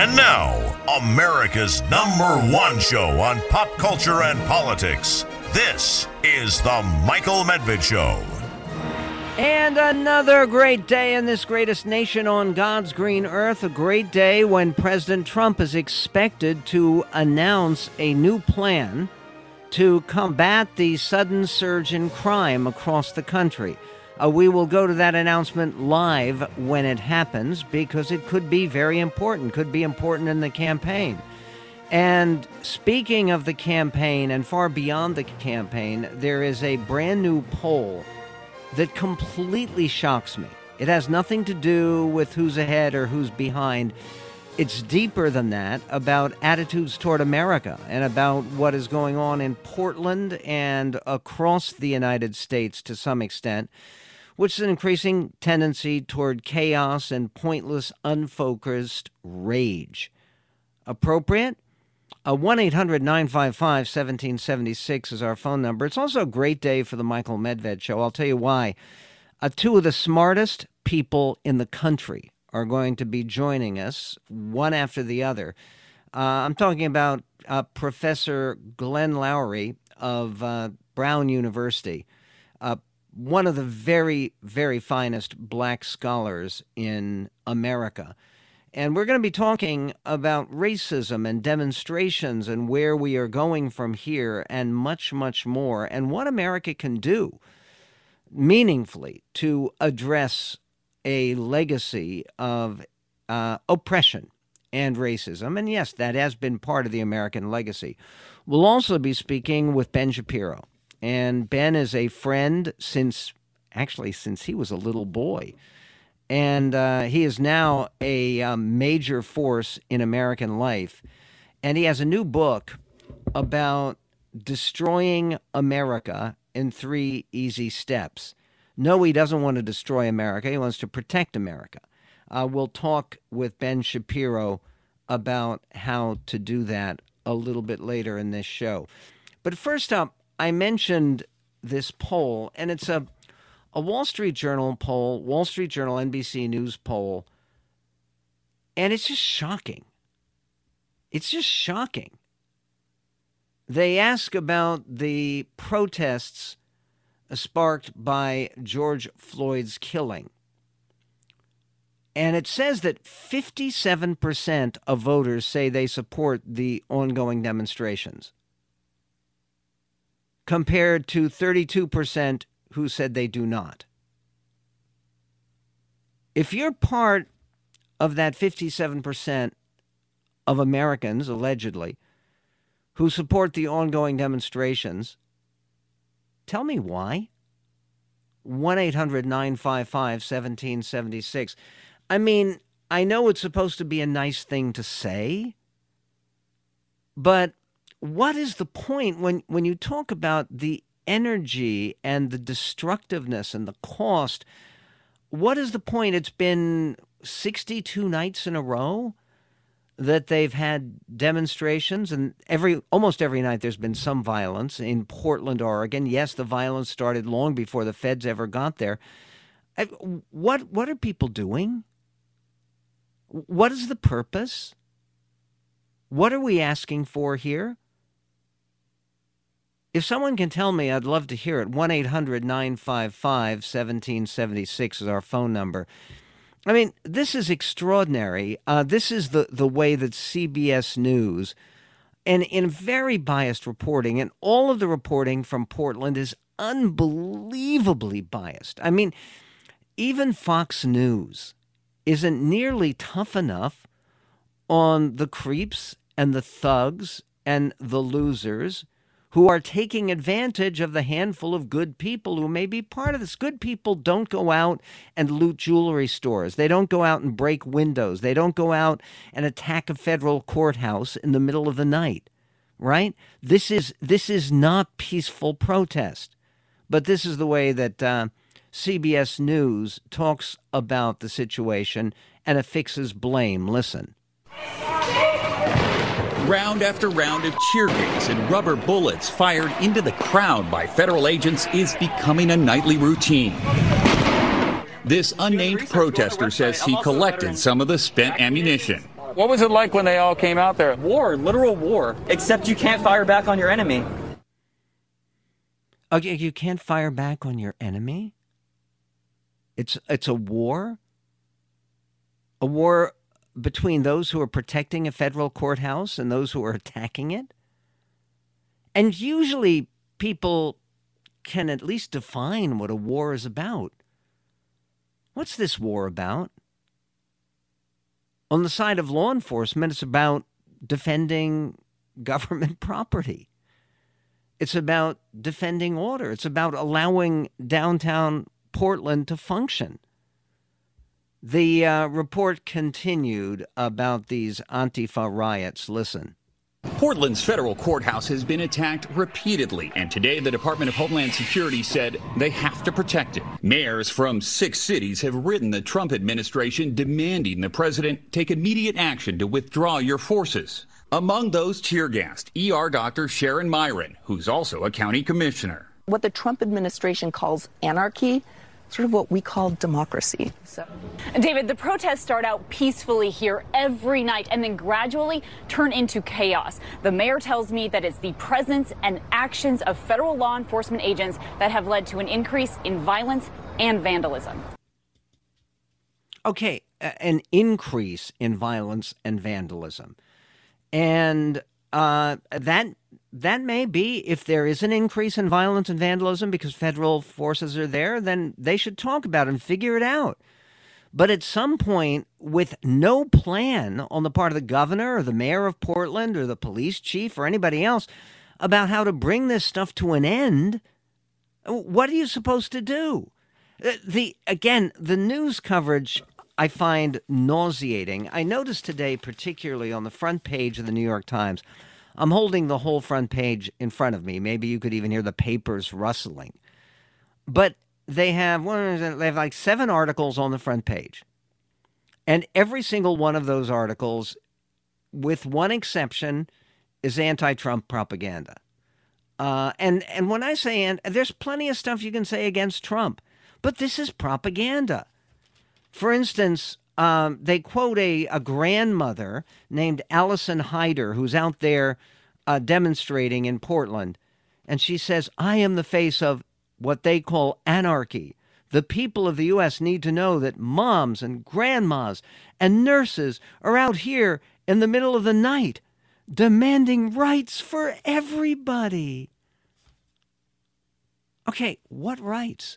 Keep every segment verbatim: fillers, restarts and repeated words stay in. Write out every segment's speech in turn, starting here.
And now, America's number one show on pop culture and politics. This is The Michael Medved Show. And another great day in this greatest nation on God's green earth. A great day when President Trump is expected to announce a new plan to combat the sudden surge in crime across the country. Uh, we will go to that announcement live when it happens because it could be very important, could be important in the campaign. And speaking of the campaign and far beyond the campaign, there is a brand new poll that completely shocks me. It has nothing to do with who's ahead or who's behind. It's deeper than that, about attitudes toward America and about what is going on in Portland and across the United States to some extent, which is an increasing tendency toward chaos and pointless, unfocused rage. Appropriate? A one eight hundred nine five five one seven seven six is our phone number. It's also a great day for the Michael Medved Show. I'll tell you why. Uh, two of the smartest people in the country are going to be joining us, one after the other. Uh, I'm talking about uh, Professor Glenn Loury of uh, Brown University, uh, one of the very, very finest black scholars in America. And we're going to be talking about racism and demonstrations and where we are going from here and much, much more, and what America can do meaningfully to address a legacy of uh, oppression and racism. And yes, that has been part of the American legacy. We'll also be speaking with Ben Shapiro. And Ben is a friend since, actually, since he was a little boy. And uh, he is now a um, major force in American life. And he has a new book about destroying America in three easy steps. No, he doesn't want to destroy America. He wants to protect America. Uh, we'll talk with Ben Shapiro about how to do that a little bit later in this show. But first up, I mentioned this poll, and it's a A Wall Street Journal poll, Wall Street Journal, N B C News poll, and it's just shocking. It's just shocking. They ask about the protests sparked by George Floyd's killing. And it says that fifty-seven percent of voters say they support the ongoing demonstrations, compared to thirty-two percent who said they do not. If you're part of that fifty-seven percent of Americans, allegedly, who support the ongoing demonstrations, tell me why. one eight hundred nine five five one seven seven six. I mean, I know it's supposed to be a nice thing to say, but what is the point when, when you talk about the energy and the destructiveness and the cost? What is the point? It's been sixty-two nights in a row that they've had demonstrations, and every almost every night there's been some violence in Portland, Oregon. Yes, the violence started long before the feds ever got there. What what are people doing? What is the purpose? What are we asking for here? If someone can tell me, I'd love to hear it. one eight hundred nine five five one seven seven six is our phone number. I mean, this is extraordinary. Uh, this is the, the way that C B S News, and in very biased reporting, and all of the reporting from Portland is unbelievably biased. I mean, even Fox News isn't nearly tough enough on the creeps and the thugs and the losers who are taking advantage of the handful of good people who may be part of this. Good people don't go out and loot jewelry stores. They don't go out and break windows. They don't go out and attack a federal courthouse in the middle of the night, right? This is this is not peaceful protest. But this is the way that uh, C B S News talks about the situation and affixes blame. Listen. Round after round of cheer gas and rubber bullets fired into the crowd by federal agents is becoming a nightly routine. This unnamed protester says he collected some of the spent ammunition. What was it like when they all came out there? War, literal war, except you can't fire back on your enemy. Okay, you can't fire back on your enemy? It's it's a war? A war between those who are protecting a federal courthouse and those who are attacking it? And usually people can at least define what a war is about. What's this war about? On the side of law enforcement, it's about defending government property. It's about defending order. It's about allowing downtown Portland to function. The uh, report continued about these Antifa riots. Listen. Portland's federal courthouse has been attacked repeatedly, and today the Department of Homeland Security said they have to protect it. Mayors from six cities have written the Trump administration demanding the president take immediate action to withdraw your forces. Among those tear-gassed, E R Doctor Sharon Myron, who's also a county commissioner. What the Trump administration calls anarchy, sort of what we call democracy. So. David, the protests start out peacefully here every night and then gradually turn into chaos. The mayor tells me that it's the presence and actions of federal law enforcement agents that have led to an increase in violence and vandalism. Okay, an increase in violence and vandalism. And uh, that that may be, if there is an increase in violence and vandalism because federal forces are there, then they should talk about it and figure it out. But at some point, with no plan on the part of the governor or the mayor of Portland or the police chief or anybody else about how to bring this stuff to an end, what are you supposed to do? The again, the news coverage I find nauseating. I noticed today, particularly on the front page of the New York Times, I'm holding the whole front page in front of me. Maybe you could even hear the papers rustling. But they have they have like seven articles on the front page. And every single one of those articles, with one exception, is anti-Trump propaganda. Uh, and, and when I say, and there's plenty of stuff you can say against Trump, but this is propaganda. For instance, um, they quote a, a grandmother named Allison Hyder, who's out there uh, demonstrating in Portland. And she says, I am the face of what they call anarchy. The people of the U S need to know that moms and grandmas and nurses are out here in the middle of the night demanding rights for everybody. Okay, what rights?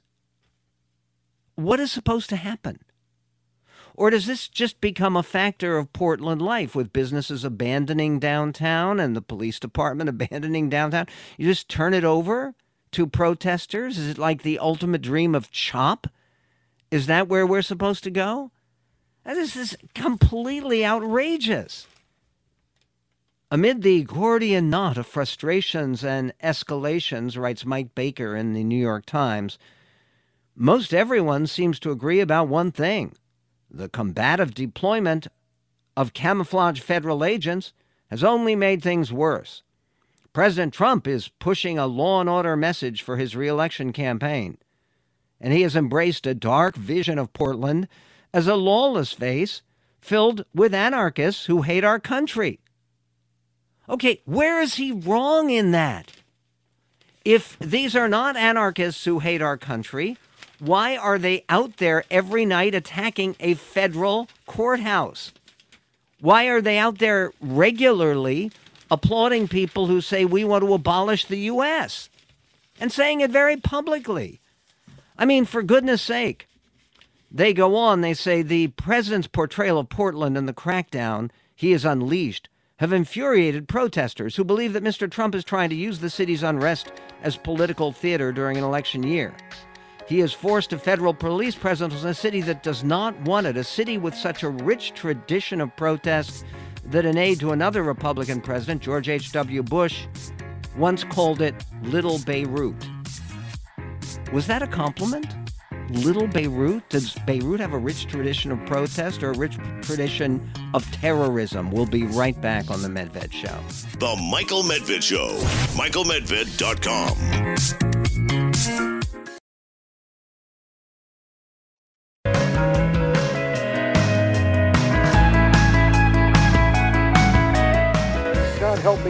What is supposed to happen? Or does this just become a factor of Portland life with businesses abandoning downtown and the police department abandoning downtown? You just turn it over to protesters? Is it like the ultimate dream of CHOP? Is that where we're supposed to go? This is completely outrageous. Amid the Gordian knot of frustrations and escalations, writes Mike Baker in the New York Times, most everyone seems to agree about one thing. The combative deployment of camouflage federal agents has only made things worse. President Trump is pushing a law and order message for his reelection campaign, and he has embraced a dark vision of Portland as a lawless face filled with anarchists who hate our country. Okay, where is he wrong in that? If these are not anarchists who hate our country, why are they out there every night attacking a federal courthouse? Why are they out there regularly applauding people who say we want to abolish the U S and saying it very publicly? I mean, for goodness sake. They go on, they say the president's portrayal of Portland and the crackdown he has unleashed have infuriated protesters who believe that Mister Trump is trying to use the city's unrest as political theater during an election year. He has forced a federal police presence in a city that does not want it, a city with such a rich tradition of protests that an aide to another Republican president, George H W Bush, once called it Little Beirut. Was that a compliment? Little Beirut? Does Beirut have a rich tradition of protest or a rich tradition of terrorism? We'll be right back on The Medved Show. The Michael Medved Show. Michael Medved dot com.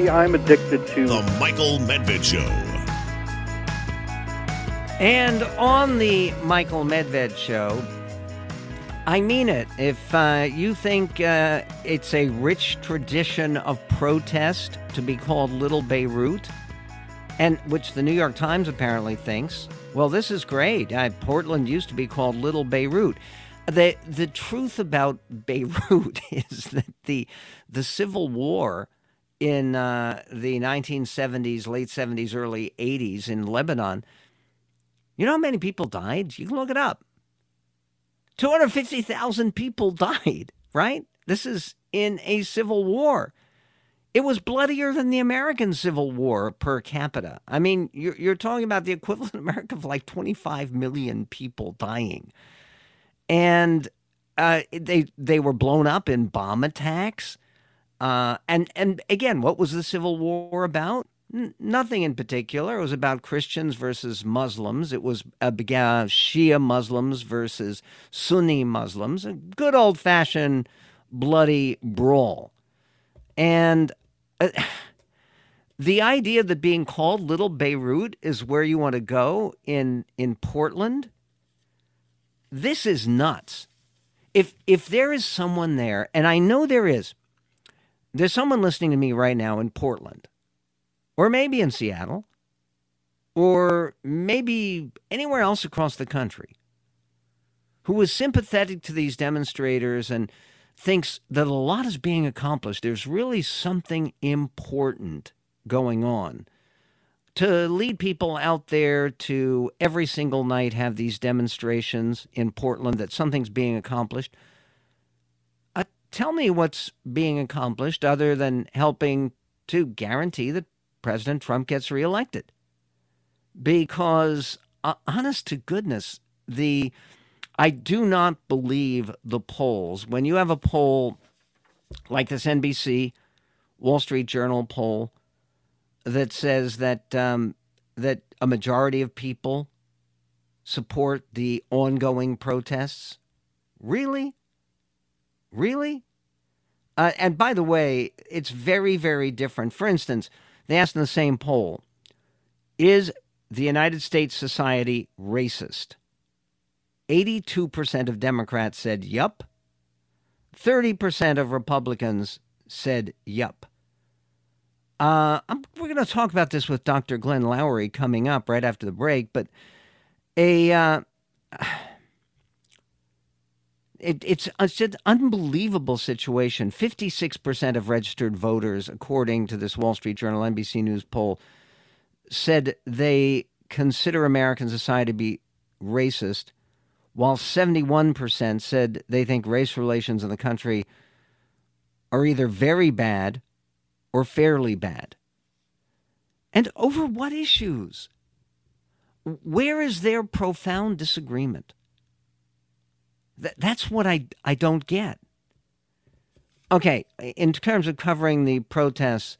me, I'm addicted to The Michael Medved Show. And on the Michael Medved Show, I mean it. If uh, you think uh, it's a rich tradition of protest to be called Little Beirut, and which the New York Times apparently thinks, well, this is great. Uh, Portland used to be called Little Beirut. The the truth about Beirut is that the the Civil War in uh, the nineteen seventies, late seventies, early eighties in Lebanon, you know how many people died? You can look it up. two hundred fifty thousand people died, right? This is in a civil war. It was bloodier than the American Civil War per capita. I mean, you're, you're talking about the equivalent in America of like twenty-five million people dying. And uh, they they were blown up in bomb attacks. Uh, and, and again, what was the Civil War about? N- nothing in particular. It was about Christians versus Muslims. It was uh, began Shia Muslims versus Sunni Muslims. A good old-fashioned bloody brawl. And uh, the idea that being called Little Beirut is where you want to go in in Portland, this is nuts. If if there is someone there, and I know there is, there's someone listening to me right now in Portland, or maybe in Seattle, or maybe anywhere else across the country, who is sympathetic to these demonstrators and thinks that a lot is being accomplished. There's really something important going on to lead people out there to every single night have these demonstrations in Portland, that something's being accomplished. Uh, tell me what's being accomplished other than helping to guarantee that President Trump gets reelected. Because, uh, honest to goodness, the I do not believe the polls. When you have a poll like this N B C, Wall Street Journal poll that says that um, that a majority of people support the ongoing protests, really? Really? Uh, and by the way, it's very, very different. For instance, they asked in the same poll, is the United States society racist? eighty-two percent of Democrats said yup. thirty percent of Republicans said yup. Uh, I'm, we're going to talk about this with Doctor Glenn Lowry coming up right after the break, but a uh, it, it's, it's an unbelievable situation. fifty-six percent of registered voters, according to this Wall Street Journal N B C News poll, said they consider American society to be racist, while seventy-one percent said they think race relations in the country are either very bad or fairly bad. And over what issues? Where is their profound disagreement? Th- that's what I, I don't get. Okay, in terms of covering the protests,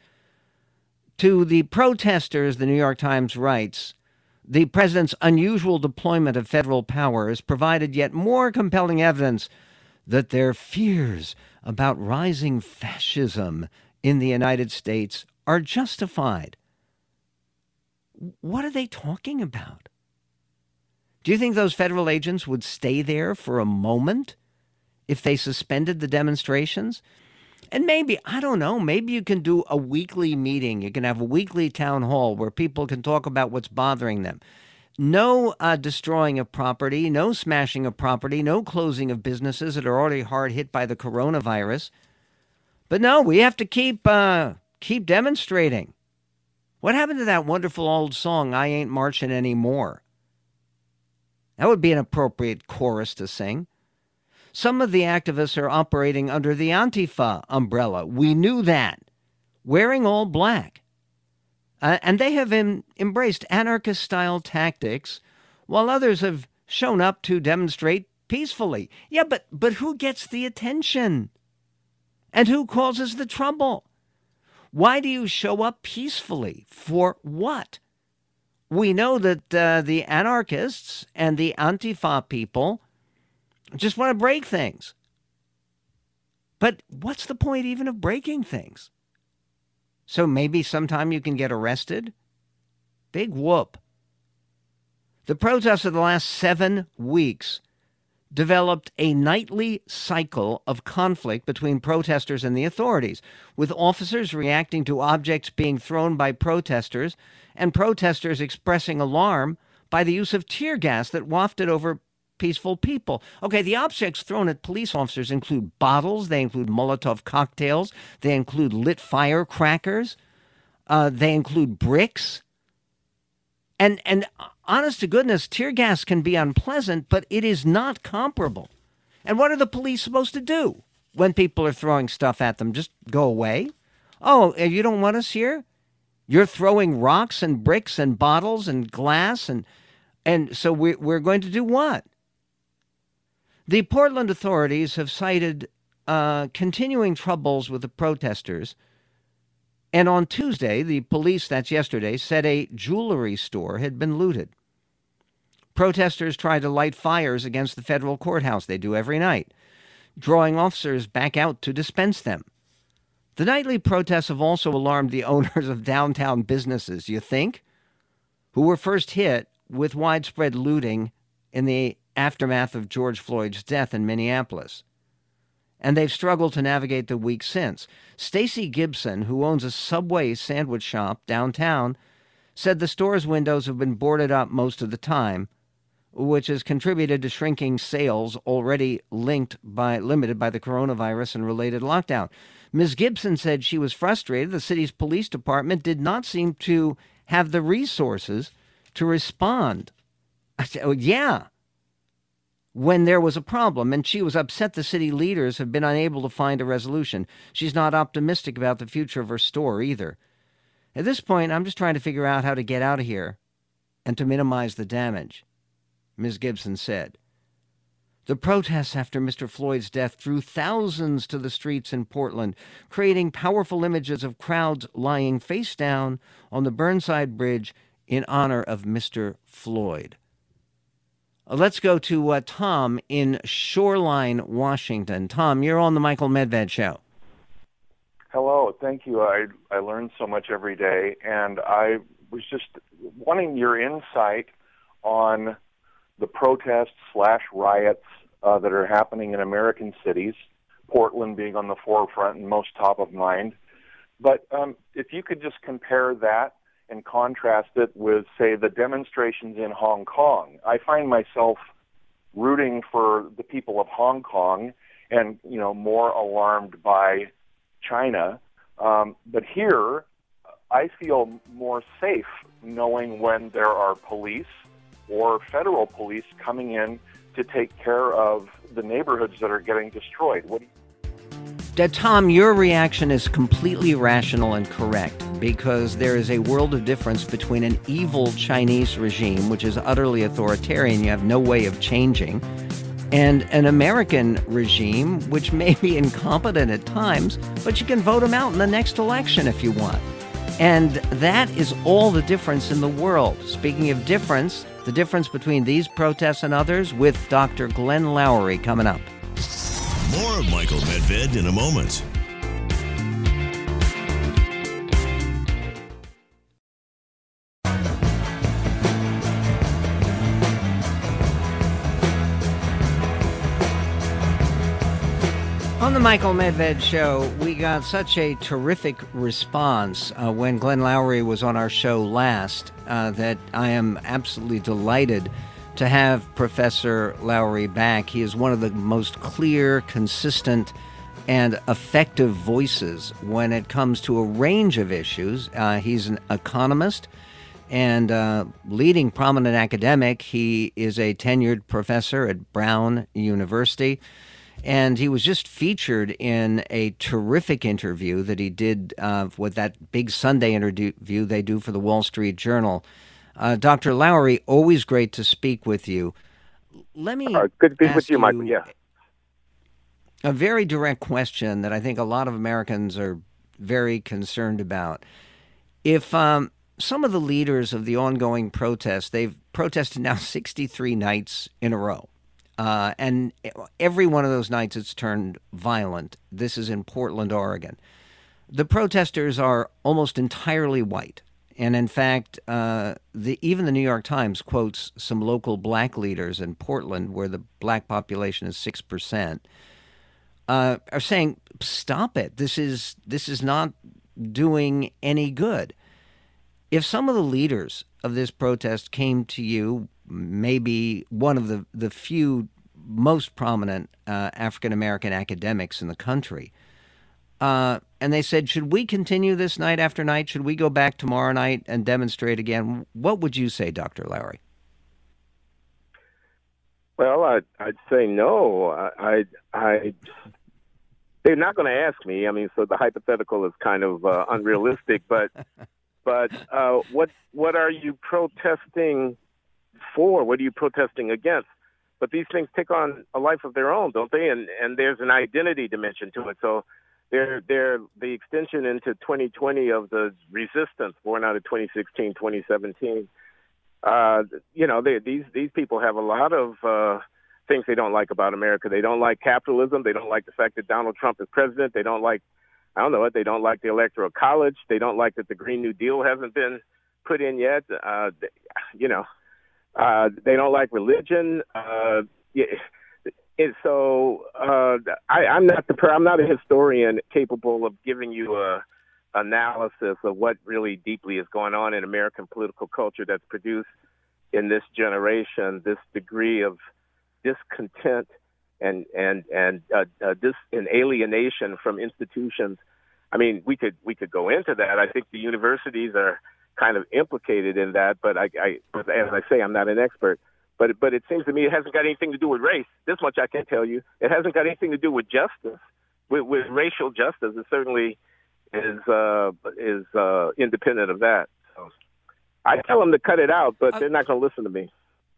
to the protesters, the New York Times writes, the president's unusual deployment of federal power has provided yet more compelling evidence that their fears about rising fascism in the United States are justified. What are they talking about? Do you think those federal agents would stay there for a moment if they suspended the demonstrations? And maybe, I don't know, maybe you can do a weekly meeting. You can have a weekly town hall where people can talk about what's bothering them. No uh, destroying of property, no smashing of property, no closing of businesses that are already hard hit by the coronavirus. But no, we have to keep uh, keep demonstrating. What happened to that wonderful old song, I Ain't Marching Anymore? That would be an appropriate chorus to sing. Some of the activists are operating under the Antifa umbrella. We knew that. Wearing all black. Uh, and they have em- embraced anarchist-style tactics, while others have shown up to demonstrate peacefully. Yeah, but, but who gets the attention? And who causes the trouble? Why do you show up peacefully? For what? We know that uh, the anarchists and the Antifa people just want to break things. But what's the point even of breaking things? So maybe sometime you can get arrested? Big whoop. The protests of the last seven weeks developed a nightly cycle of conflict between protesters and the authorities, with officers reacting to objects being thrown by protesters and protesters expressing alarm by the use of tear gas that wafted over peaceful people. Okay, the objects thrown at police officers include bottles, they include Molotov cocktails, they include lit firecrackers, uh, they include bricks. And and honest to goodness, tear gas can be unpleasant, but it is not comparable. And what are the police supposed to do when people are throwing stuff at them? Just go away? Oh, you don't want us here? You're throwing rocks and bricks and bottles and glass, and and so we, we're going to do what? The Portland authorities have cited uh, continuing troubles with the protesters. And on Tuesday, the police, that's yesterday, said a jewelry store had been looted. Protesters tried to light fires against the federal courthouse. They do every night, drawing officers back out to dispense them. The nightly protests have also alarmed the owners of downtown businesses, you think, who were first hit with widespread looting in the aftermath of George Floyd's death in Minneapolis. And they've struggled to navigate the week since. Stacy Gibson, who owns a Subway sandwich shop downtown, said the store's windows have been boarded up most of the time, which has contributed to shrinking sales already linked by limited by the coronavirus and related lockdown. Miz Gibson said she was frustrated. The city's police department did not seem to have the resources to respond. I said, oh, yeah. When there was a problem, and she was upset the city leaders have been unable to find a resolution. She's not optimistic about the future of her store either. At this point, I'm just trying to figure out how to get out of here and to minimize the damage, Miz Gibson said. The protests after Mister Floyd's death drew thousands to the streets in Portland, creating powerful images of crowds lying face down on the Burnside Bridge in honor of Mister Floyd. Let's go to uh, Tom in Shoreline, Washington. Tom, you're on the Michael Medved Show. Hello, thank you. I I learn so much every day, and I was just wanting your insight on the protests slash riots uh, that are happening in American cities, Portland being on the forefront and most top of mind. But um, if you could just compare that and contrast it with, say, the demonstrations in Hong Kong. I find myself rooting for the people of Hong Kong and, you know, more alarmed by China. Um, but here, I feel more safe knowing when there are police or federal police coming in to take care of the neighborhoods that are getting destroyed. What do you Uh, Tom, your reaction is completely rational and correct, because there is a world of difference between an evil Chinese regime, which is utterly authoritarian, you have no way of changing, and an American regime, which may be incompetent at times, but you can vote them out in the next election if you want. And that is all the difference in the world. Speaking of difference, the difference between these protests and others with Doctor Glenn Lowry coming up. More of Michael Medved in a moment. On the Michael Medved Show, we got such a terrific response uh, when Glenn Lowry was on our show last uh, that I am absolutely delighted to have Professor Lowry back. He is one of the most clear, consistent, and effective voices when it comes to a range of issues. Uh, he's an economist and uh, leading prominent academic. He is a tenured professor at Brown University, and he was just featured in a terrific interview that he did uh, with that big Sunday interview they do for the Wall Street Journal. Uh, Doctor Lowry, always great to speak with you. Let me uh, good to be with you, you, Michael. Yeah, a very direct question that I think a lot of Americans are very concerned about. If um, some of the leaders of the ongoing protests, they've protested now sixty-three nights in a row, uh, and every one of those nights it's turned violent. This is in Portland, Oregon. The protesters are almost entirely white. And in fact, uh, the, even the New York Times quotes some local black leaders in Portland, where the black population is six percent, uh, are saying, stop it. This is this is not doing any good. If some of the leaders of this protest came to you, maybe one of the, the few most prominent uh, African-American academics in the country, uh, and they said, should we continue this night after night? Should we go back tomorrow night and demonstrate again? What would you say, Doctor Lowery? Well, I'd, I'd say no. I, I, I they're not going to ask me. I mean, so the hypothetical is kind of uh, unrealistic. But, but uh, what what are you protesting for? What are you protesting against? But these things take on a life of their own, don't they? And and there's an identity dimension to it. So they're they're the extension into twenty twenty of the resistance born out of twenty sixteen, twenty seventeen. Uh, you know, they, these these people have a lot of uh, things they don't like about America. They don't like capitalism. They don't like the fact that Donald Trump is president. They don't like, I don't know what, they don't like the Electoral College. They don't like that the Green New Deal hasn't been put in yet. Uh, they, you know, uh, they don't like religion. Uh, yeah, and so uh, I, I'm not the I'm not a historian capable of giving you a analysis of what really deeply is going on in American political culture that's produced in this generation, this degree of discontent and and and uh, uh, this an alienation from institutions. I mean, we could we could go into that. I think the universities are kind of implicated in that, but I, I as I say, I'm not an expert. But but it seems to me it hasn't got anything to do with race. This much I can tell you. It hasn't got anything to do with justice, with, with racial justice. It certainly is uh, is uh, independent of that. So I tell them to cut it out, but they're not going to listen to me.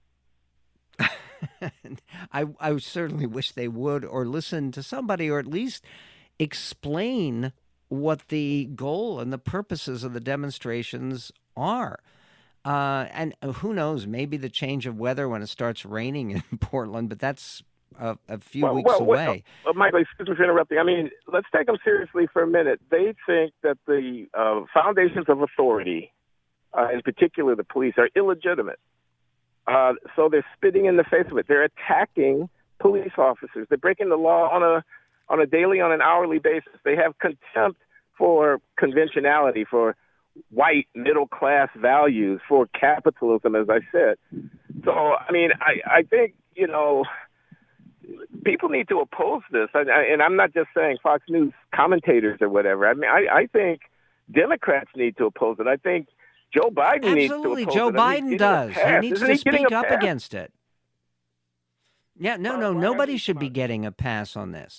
I I certainly wish they would, or listen to somebody, or at least explain what the goal and the purposes of the demonstrations are. Uh, and who knows, maybe the change of weather when it starts raining in Portland, but that's a, a few well, weeks well, away. Well, uh, Michael, excuse me for interrupting. I mean, let's take them seriously for a minute. They think that the uh, foundations of authority, uh, in particular the police, are illegitimate. Uh, so they're spitting in the face of it. They're attacking police officers. They're breaking the law on a on a daily, on an hourly basis. They have contempt for conventionality, for white middle-class values, for capitalism, as I said. So, I mean, I, I think, you know, people need to oppose this. And, and I'm not just saying Fox News commentators or whatever. I mean, I, I think Democrats need to oppose it. I think Joe Biden Absolutely. needs to oppose Joe it. Biden does. He needs Isn't to he speak up pass? against it. Yeah, no, no, nobody should be getting a pass on this.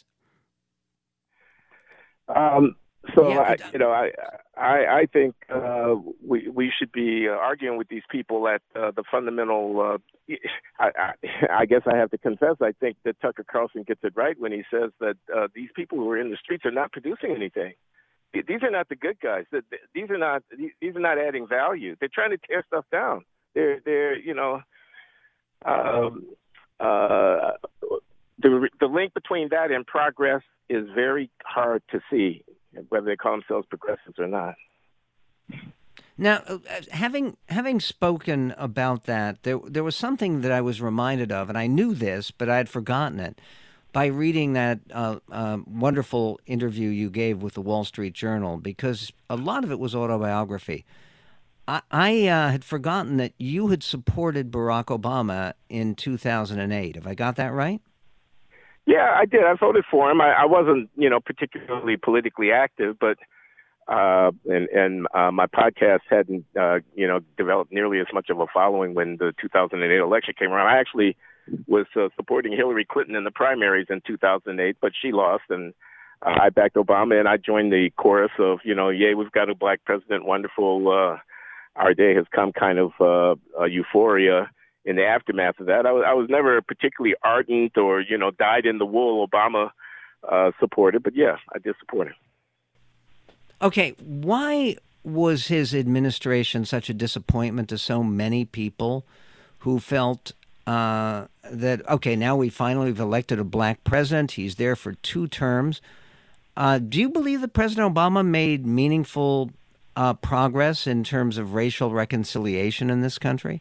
Um, so, Yeah, I, but- you know, I I, I think uh, we we should be uh, arguing with these people at uh, the fundamental. Uh, I, I, I guess I have to confess, I think that Tucker Carlson gets it right when he says that uh, these people who are in the streets are not producing anything. These are not the good guys. These are not these are not adding value. They're trying to tear stuff down. They're they're you know. Um, uh, the the link between that and progress is very hard to see, whether they call themselves progressives or not. Now, uh, having having spoken about that, there there was something that I was reminded of, and I knew this, but I had forgotten it, by reading that uh, uh, wonderful interview you gave with the Wall Street Journal, because a lot of it was autobiography. I, I uh, had forgotten that you had supported Barack Obama in two thousand eight. Have I got that right? Yeah, I did. I voted for him. I, I wasn't, you know, particularly politically active, but uh, and and uh, my podcast hadn't, uh, you know, developed nearly as much of a following when the two thousand eight election came around. I actually was uh, supporting Hillary Clinton in the primaries in two thousand eight, but she lost, and uh, I backed Obama, and I joined the chorus of, you know, yay, we've got a black president, wonderful. Uh, our day has come, kind of uh, uh, euphoria in the aftermath of that. I was, I was never particularly ardent or, you know, dyed-in-the-wool Obama uh, supporter, but yeah, I did support him. Okay, why was his administration such a disappointment to so many people who felt uh, that, okay, now we finally have elected a black president, he's there for two terms, Uh, do you believe that President Obama made meaningful uh, progress in terms of racial reconciliation in this country?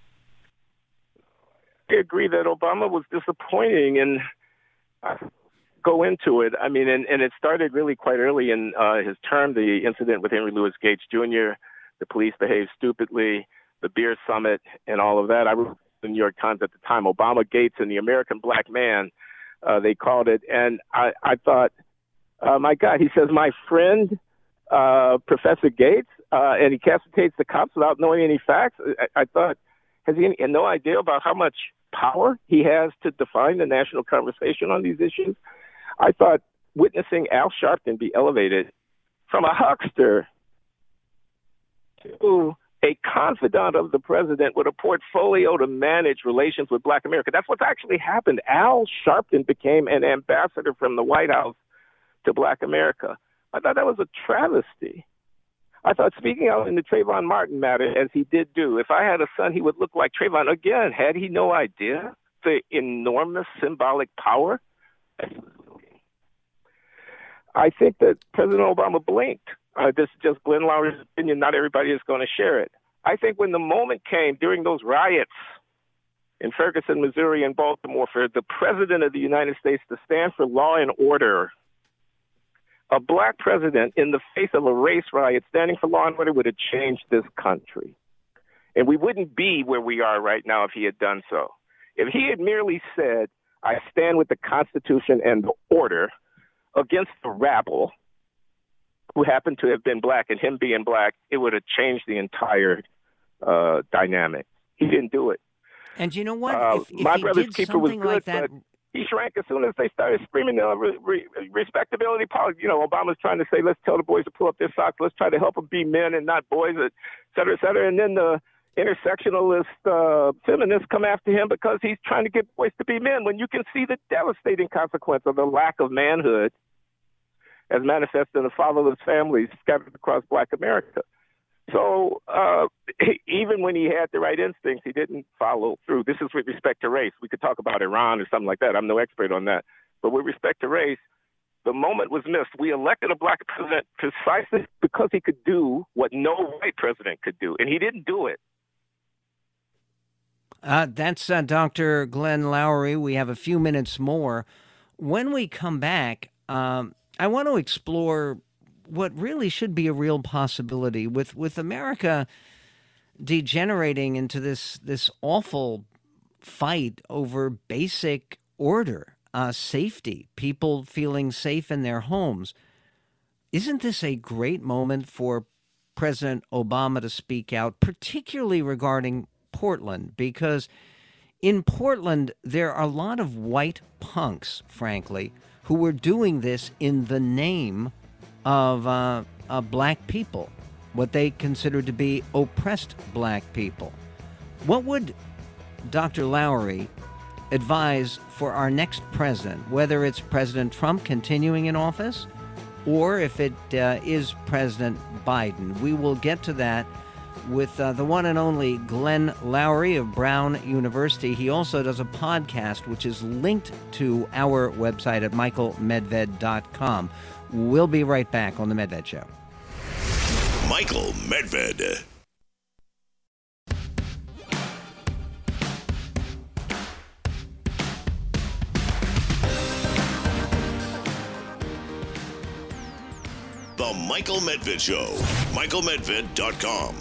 I agree that Obama was disappointing, and I go into it. I mean, and, and it started really quite early in uh, his term, the incident with Henry Louis Gates Junior, the police behaved stupidly, the beer summit, and all of that. I wrote in the New York Times at the time, Obama, Gates, and the American Black Man, uh, they called it. And I, I thought, Uh, my God, he says, my friend, uh, Professor Gates, uh, and he capitates the cops without knowing any facts. I, I thought, has he any, no idea about how much power he has to define the national conversation on these issues? I thought witnessing Al Sharpton be elevated from a huckster to a confidant of the president with a portfolio to manage relations with Black America. That's what's actually happened. Al Sharpton became an ambassador from the White House to Black America. I thought that was a travesty. I thought speaking out in the Trayvon Martin matter, as he did do, if I had a son, he would look like Trayvon. Again, had he no idea the enormous symbolic power? I think that President Obama blinked. Uh, this is just Glenn Loury's opinion. Not everybody is going to share it. I think when the moment came during those riots in Ferguson, Missouri, and Baltimore, for the President of the United States to stand for law and order, a Black president in the face of a race riot standing for law and order would have changed this country. And we wouldn't be where we are right now if he had done so. If he had merely said, I stand with the Constitution and the order against the rabble who happened to have been Black, and him being Black, it would have changed the entire uh, dynamic. He didn't do it. And you know what? Uh, if, if my he brother's did keeper was something good, like that, but he shrank as soon as they started screaming uh, re- re- respectability politics. You know, Obama's trying to say, let's tell the boys to pull up their socks. Let's try to help them be men and not boys, et cetera, et cetera. And then the intersectionalist uh, feminists come after him because he's trying to get boys to be men, when you can see the devastating consequence of the lack of manhood as manifested in the fatherless families scattered across Black America. So uh, even when he had the right instincts, he didn't follow through. This is with respect to race. We could talk about Iran or something like that. I'm no expert on that. But with respect to race, the moment was missed. We elected a Black president precisely because he could do what no white president could do, and he didn't do it. Uh, that's uh, Doctor Glenn Loury. We have a few minutes more. When we come back, um, I want to explore what really should be a real possibility with, with America degenerating into this this awful fight over basic order, uh, safety, people feeling safe in their homes. Isn't this a great moment for President Obama to speak out, particularly regarding Portland? Because in Portland, there are a lot of white punks, frankly, who were doing this in the name of uh, uh, Black people, what they consider to be oppressed Black people. What would Doctor Loury advise for our next president, whether it's President Trump continuing in office or if it uh, is President Biden? We will get to that with uh, the one and only Glenn Loury of Brown University. He also does a podcast which is linked to our website at michael medved dot com. We'll be right back on The Medved Show. Michael Medved. The Michael Medved Show. michael medved dot com.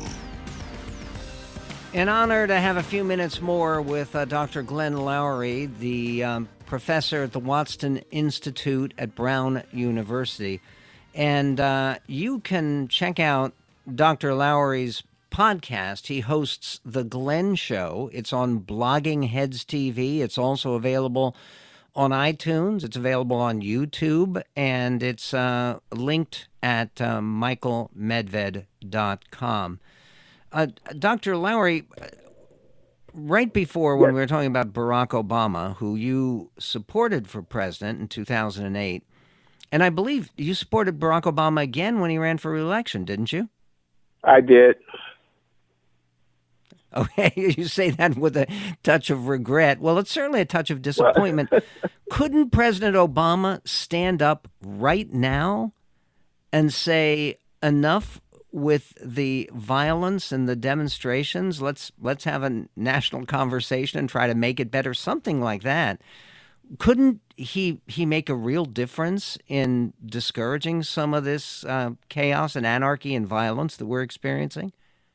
An honor to have a few minutes more with uh, Doctor Glenn Loury, the um, professor at the Watson Institute at Brown University. And uh, you can check out Doctor Loury's podcast. He hosts The Glenn Show. It's on Blogging Heads T V. It's also available on iTunes. It's available on YouTube. And it's uh, linked at uh, michael medved dot com. Uh, Doctor Loury, right before when yes. we were talking about Barack Obama, who you supported for president in two thousand eight, and I believe you supported Barack Obama again when he ran for re-election, didn't you? I did. Okay, you say that with a touch of regret. Well, it's certainly a touch of disappointment. Couldn't President Obama stand up right now and say enough with the violence and the demonstrations? Let's let's have a national conversation and try to make it better, something like that. Couldn't he he make a real difference in discouraging some of this uh, chaos and anarchy and violence that we're experiencing?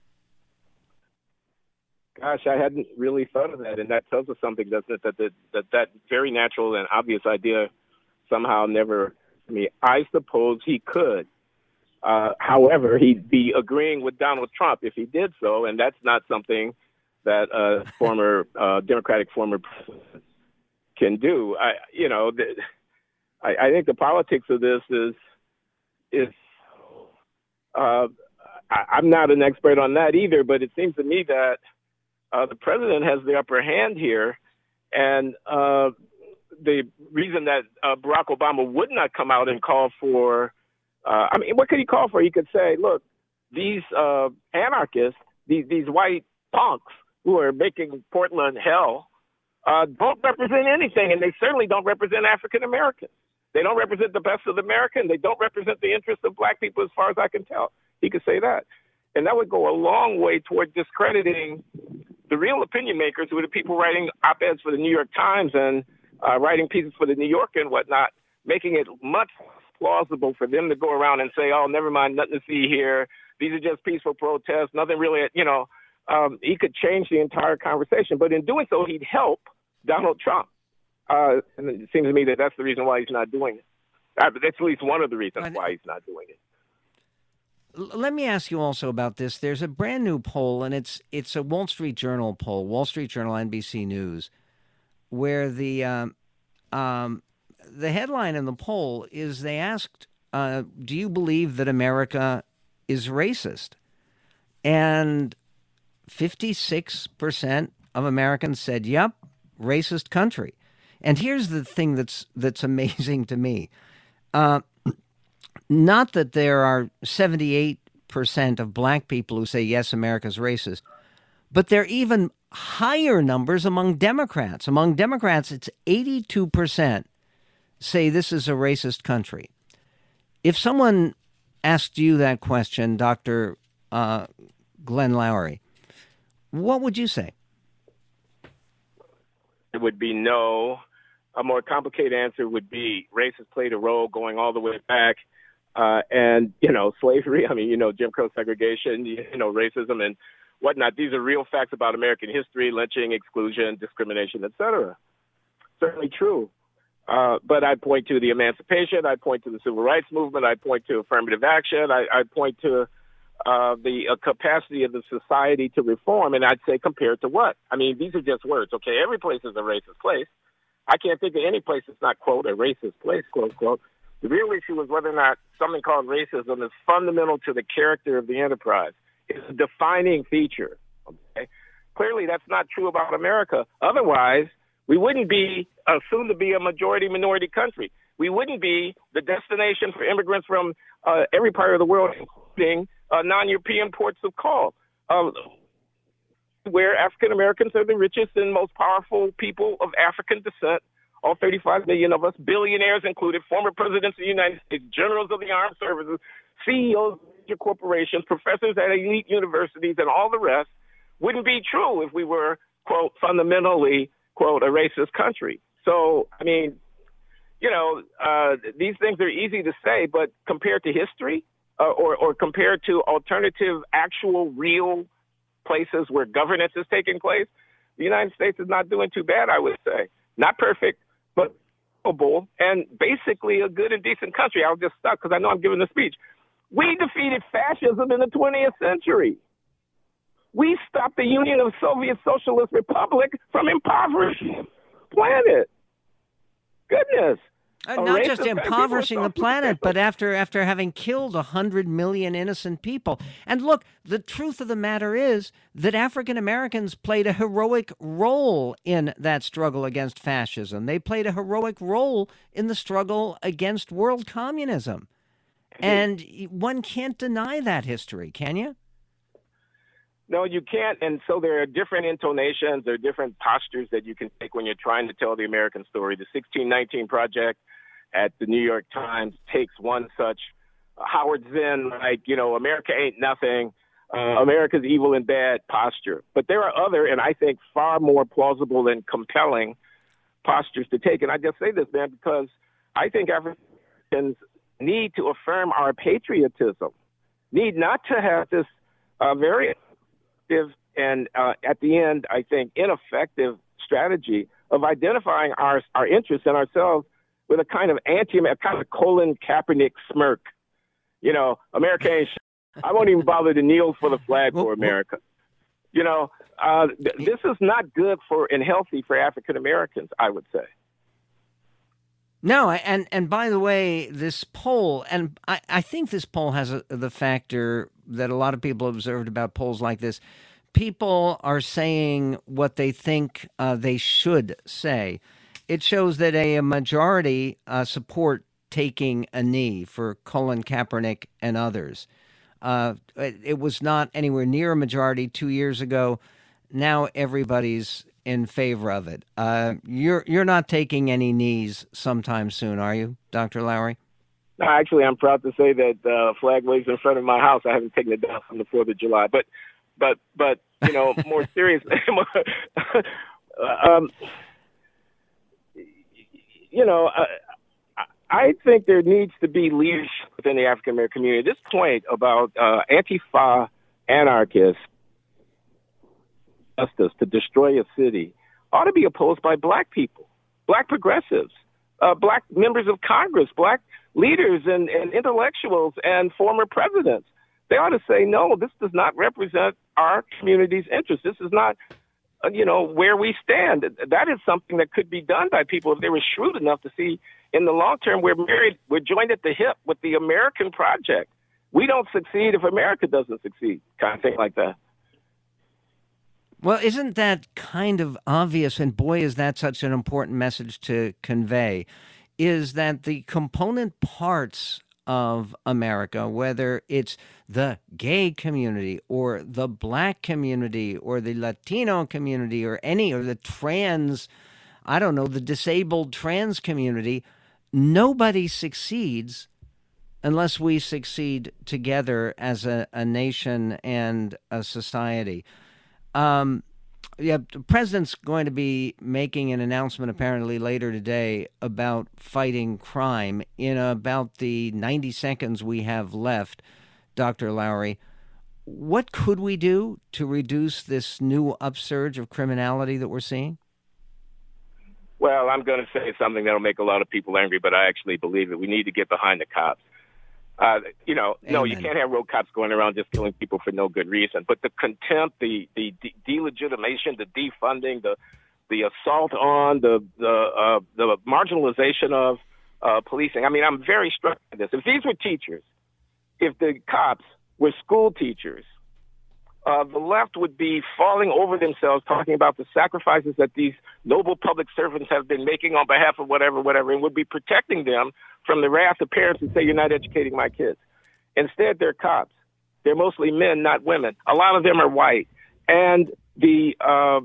Gosh, I hadn't really thought of that, and that tells us something, doesn't it? That that that, that very natural and obvious idea somehow never. I mean, I suppose he could. Uh, however, he'd be agreeing with Donald Trump if he did so, and that's not something that a former uh, Democratic former president can do. I, you know, the, I, I think the politics of this is is. Uh, I, I'm not an expert on that either, but it seems to me that. Uh, the president has the upper hand here, and uh, the reason that uh, Barack Obama would not come out and call for, uh, I mean, what could he call for? He could say, look, these uh, anarchists, these, these white punks who are making Portland hell, uh, don't represent anything, and they certainly don't represent African Americans. They don't represent the best of America, and they don't represent the interests of black people as far as I can tell. He could say that. And that would go a long way toward discrediting the real opinion makers, who are the people writing op-eds for the New York Times and uh, writing pieces for the New Yorker and whatnot, making it much plausible for them to go around and say, oh, never mind, nothing to see here. These are just peaceful protests, nothing really, you know. Um, he could change the entire conversation. But in doing so, he'd help Donald Trump. Uh, and it seems to me that that's the reason why he's not doing it. Uh, that's at least one of the reasons why he's not doing it. Let me ask you also about this. There's a brand new poll, and it's it's a Wall Street Journal poll, Wall Street Journal, N B C News, where the um, um, the headline in the poll is they asked, uh, "Do you believe that America is racist?" And fifty-six percent of Americans said, "Yep, racist country." And here's the thing that's that's amazing to me. Uh, Not that there are seventy-eight percent of black people who say, yes, America's racist, but there are even higher numbers among Democrats. Among Democrats, it's eighty-two percent say this is a racist country. If someone asked you that question, Doctor Uh, Glenn Loury, what would you say? It would be no. A more complicated answer would be race has played a role going all the way back. Uh, and, you know, slavery, I mean, you know, Jim Crow segregation, you know, racism and whatnot. These are real facts about American history, lynching, exclusion, discrimination, et cetera. Certainly true. Uh, but I point to the emancipation. I point to the civil rights movement. I point to affirmative action. I, I point to uh, the uh, capacity of the society to reform. And I'd say compared to what? I mean, these are just words. Okay, every place is a racist place. I can't think of any place that's not, quote, a racist place, quote, quote. The real issue is whether or not something called racism is fundamental to the character of the enterprise. It's a defining feature. Okay? Clearly, that's not true about America. Otherwise, we wouldn't be uh, soon to be a majority-minority country. We wouldn't be the destination for immigrants from uh, every part of the world, including uh, non-European ports of call, uh, where African Americans are the richest and most powerful people of African descent. All thirty-five million of us, billionaires included, former presidents of the United States, generals of the armed services, C E Os of major corporations, professors at elite universities, and all the rest, wouldn't be true if we were, quote, fundamentally, quote, a racist country. So, I mean, you know, uh, these things are easy to say, but compared to history uh, or, or compared to alternative, actual, real places where governance is taking place, the United States is not doing too bad, I would say. Not perfect, but and basically a good and decent country. I'll just stop because I know I'm giving a speech. We defeated fascism in the twentieth century. We stopped the Union of Soviet Socialist Republic from impoverishing the planet. Goodness. Uh, not just impoverishing the planet, but after after having killed one hundred million innocent people. And look, the truth of the matter is that African Americans played a heroic role in that struggle against fascism. They played a heroic role in the struggle against world communism. And one can't deny that history, can you? No, you can't. And so there are different intonations, there are different postures that you can take when you're trying to tell the American story. The sixteen nineteen Project at the New York Times takes one such uh, Howard Zinn, like, you know, America ain't nothing, uh, America's evil and bad posture. But there are other, and I think far more plausible and compelling postures to take. And I just say this, man, because I think Africans need to affirm our patriotism, need not to have this uh, very effective and uh, at the end, I think, ineffective strategy of identifying our our interests and ourselves with a kind of anti, a kind of Colin Kaepernick smirk. You know, America ain't sh- I won't even bother to kneel for the flag for America. You know, uh, th- this is not good for and healthy for African Americans, I would say. No, and and by the way, this poll, and I, I think this poll has a, the factor that a lot of people observed about polls like this. People are saying what they think uh, they should say. It shows that a, a majority uh, support taking a knee for Colin Kaepernick and others. Uh, it, it was not anywhere near a majority two years ago. Now everybody's in favor of it. Uh, you're you're not taking any knees sometime soon, are you, Doctor Lowery? No, actually, I'm proud to say that the uh, flag waves in front of my house. I haven't taken it down from the fourth of July. But, but, but you know, more seriously, um, you know, uh, I think there needs to be leadership within the African American community. This point about uh, Antifa anarchists, justice to destroy a city, ought to be opposed by black people, black progressives, uh, black members of Congress, black leaders and, and intellectuals and former presidents. They ought to say, no, this does not represent our community's interests. This is not, uh, you know, where we stand. That is something that could be done by people if they were shrewd enough to see in the long term we're married, we're joined at the hip with the American project. We don't succeed if America doesn't succeed, kind of thing like that. Well, isn't that kind of obvious? And boy, is that such an important message to convey, is that the component parts of America, whether it's the gay community or the black community or the Latino community or any, or the trans, I don't know, the disabled trans community, nobody succeeds unless we succeed together as a, a nation and a society. Um, yeah, the president's going to be making an announcement apparently later today about fighting crime. In about the ninety seconds we have left, Doctor Lowery, what could we do to reduce this new upsurge of criminality that we're seeing? Well, I'm going to say something that'll make a lot of people angry, but I actually believe it. We need to get behind the cops. Uh, you know, Amen. No, you can't have road cops going around just killing people for no good reason. But the contempt, the the de- delegitimation, the defunding, the the assault on, the the uh, the marginalization of uh, policing. I mean, I'm very struck by this. If these were teachers, if the cops were school teachers, uh, the left would be falling over themselves talking about the sacrifices that these noble public servants have been making on behalf of whatever, whatever, and would be protecting them from the wrath of parents who say, you're not educating my kids. Instead, they're cops. They're mostly men, not women. A lot of them are white. And the uh,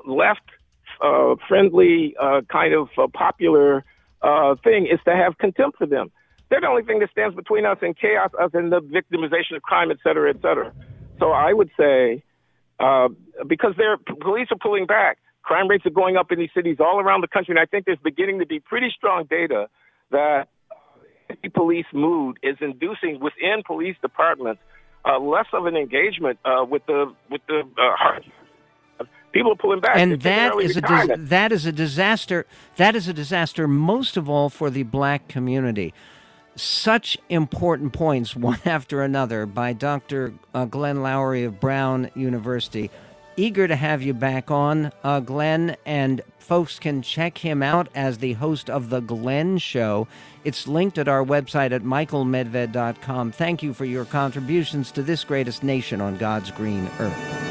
left-friendly uh, uh, kind of uh, popular uh, thing is to have contempt for them. They're the only thing that stands between us and chaos, us and the victimization of crime, et cetera, et cetera. So I would say, uh, because their police are pulling back, crime rates are going up in these cities all around the country, and I think there's beginning to be pretty strong data that anti-police mood is inducing within police departments uh, less of an engagement uh, with the with the uh, heart. People are pulling back, and that is a dis- that is a disaster. That is a disaster, most of all for the black community. Such important points, one after another, by Doctor Uh, Glenn Lowery of Brown University. Eager to have you back on, uh, Glenn, and folks can check him out as the host of The Glenn Show. It's linked at our website at michael medved dot com. Thank you for your contributions to this greatest nation on God's green earth.